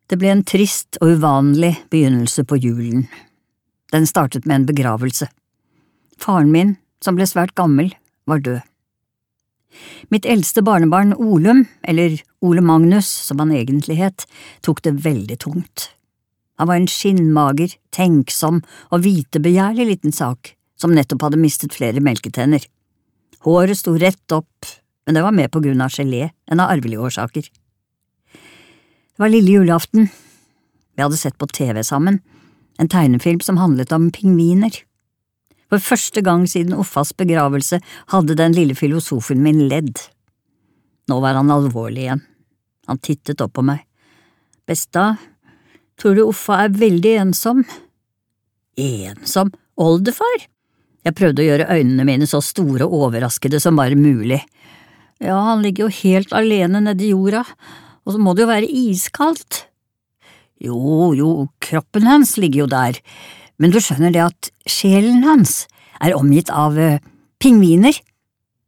Det ble en trist og uvanlig begynnelse på julen. Den startet med en begravelse. Faren min, som ble svært gammel, var død. Mitt eldste barnebarn Olum, eller Ole Magnus som han egentlig het, tok det veldig tungt. Han var en skinnmager, tenksom og vitebegjærlig liten sak, som nettopp hadde mistet flere melketenner. Håret sto rett opp, men det var mer på grunn av gelé enn av arvelige årsaker. Det var lille julaften. Vi hadde sett på TV sammen, en tegnefilm som handlet om pingviner. For første gang siden Uffas begravelse hadde den lille filosofen min ledd. Nå var han alvorlig igjen. Han tittet opp på meg. Besta, tror du Uffa er veldig ensom? Ensom? Oldefar? Jeg prøvde å gjøre øynene mine så store og overraskede som bare mulig. Ja, han ligger jo helt alene nede i jorda, og så må det jo være iskaldt. Jo, kroppen hans ligger jo der, men du skjønner det at sjelen hans er omgitt av pingviner.